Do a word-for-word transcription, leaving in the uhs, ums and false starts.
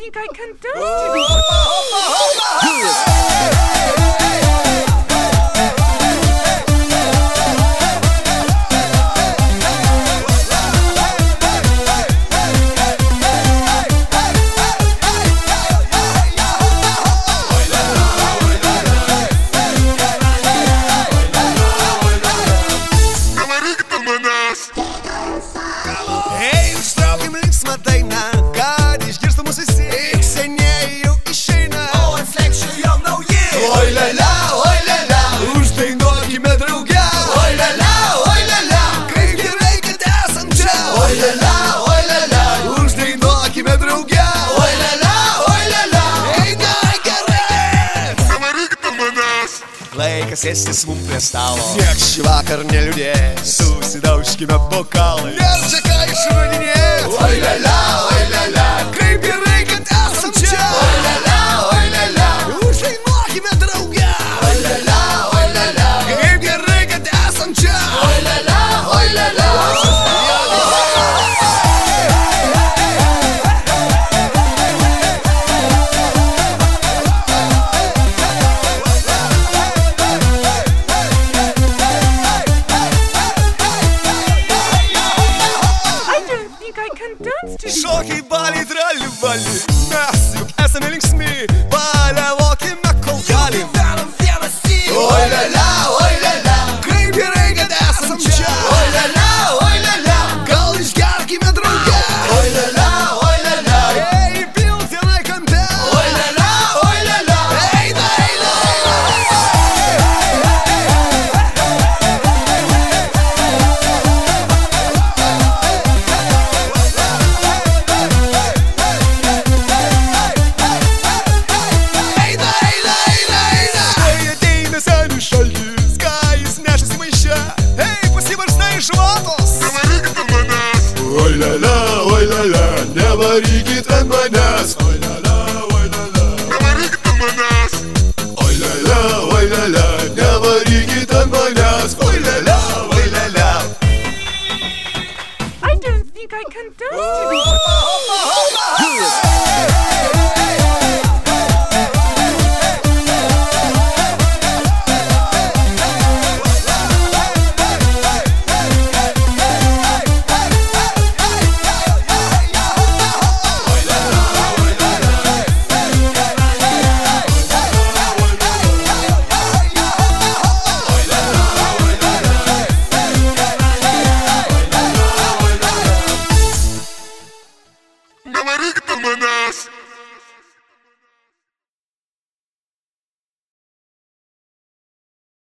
think I can dance Ei, užtraukim linksmą dainą, kad išgirstų mūsų visi. Tik senieji jau išeina, o ant slenksčio jau nauji. Oi la la, oi la la, uždainuokime drauge. Oi la la, oi la la, kaip gerai, kad esam čia. Oi la la, oi la la, uždainuokime drauge. Oi la la, oi la la, eina gerai. Nevarykite manęs. Laikas sėstis mum prie stalo, nieks šį vakar neliūdės. Susidaužkime bokalai, nes čia ką išradinės. Oi la la, oi la la, kaip gerai, kad esam čia. Oi la la, oi la la, uždainuokime drauge. Oi la la, oi la la, kaip gerai, kad esam čia. Oi la la, oi la la. Šokiai, baliai, trali, vali, mes juk esame linksmi, baliavokime kol galim. Gyvenam vienas į. Oi la la, oi la la, kaip gerai, kad esam čia. Oi la la, oi la la, gal išgerkime drauge. Oi la la, oi la la, ei, piltenai kampe. Oi la la, oi la la, eina, eina, Oi la la, oi la la, nevarykit ant manęs. Oi la la, oi la la, Nevarykite manęs. oi la la, oi la la, nevarykit ant manęs. Oi la la, oi la la. I don't think I can dance